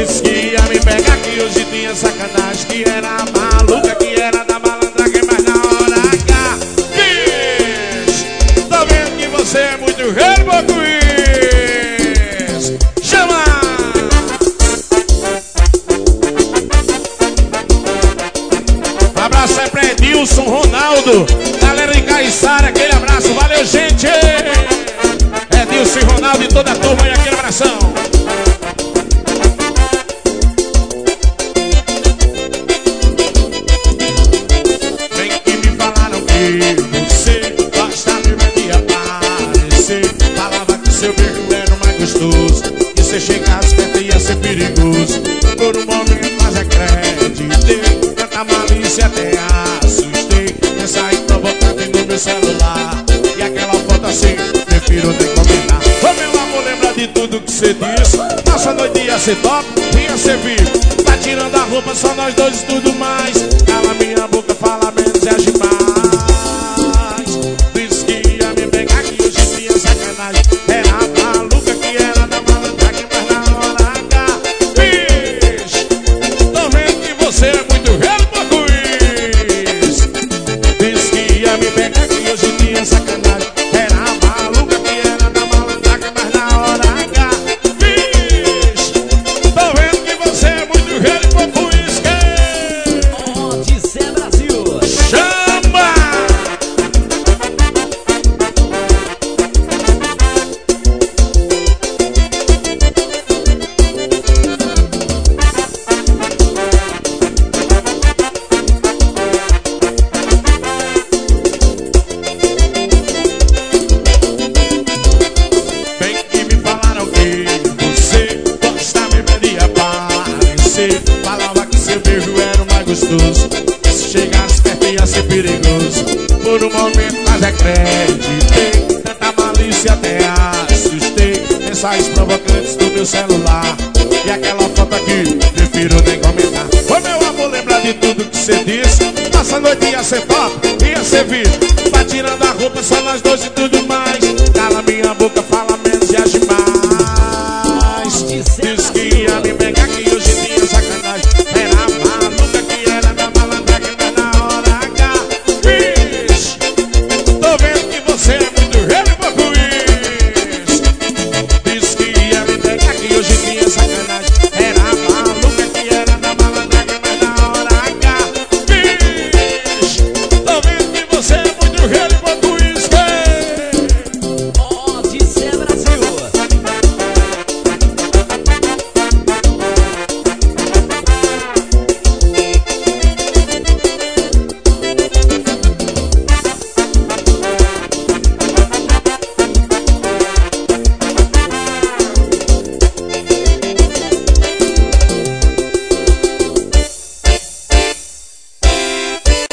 Disse que ia me pegar, que hoje tinha sacanagem, que era maluca, que era da malandragem, mas na hora H diz: tô vendo que você é muito rebocuiz. Chama! Abraço é pra Edilson, Ronaldo, galera de Caiçara, aquele abraço, valeu gente! Edilson e Ronaldo e toda a turma aí, aquele abração. Vem que me falaram que você gosta mesmo de aparecer. Falava que seu beijo era o mais gostoso, que você chegasse perto ia ser perigoso. Por um momento mas acreditei, tanta malícia até assustei. Mensagem provocante no meu celular, e aquela foto assim, prefiro nem comentar. Ô meu amor, lembra de tudo que você disse. Nossa noite ia ser top, ia ser vivo. Tá tirando a roupa, só nós dois e tudo mais. Cala minha boca, fala menos e age mais. Disse que ia me pegar, que hoje tinha sacanagem. Era maluca, que era da malandragem, mas na hora H bicho, tô vendo que você é muito rebocuiz. Disse que ia me pegar, que hoje tinha sacanagem. Era maluca, que era da malandragem, mas na hora H bicho, tô vendo que você é muito rebocuiz. Odisseia Brasil. Chama! Bem que me falaram que você gosta mesmo de aparecer. Falava que seu beijo era o mais gostoso, que se chegasse perto ia ser perigoso. Por um momento mas acreditei, tanta malícia até assustei. Mensagens provocantes do meu celular, e aquela foto aqui, prefiro nem comentar. Ô meu amor, lembra de tudo que você disse. Nossa noite ia ser top, ia ser vivo. Tá tirando a roupa, só nós dois e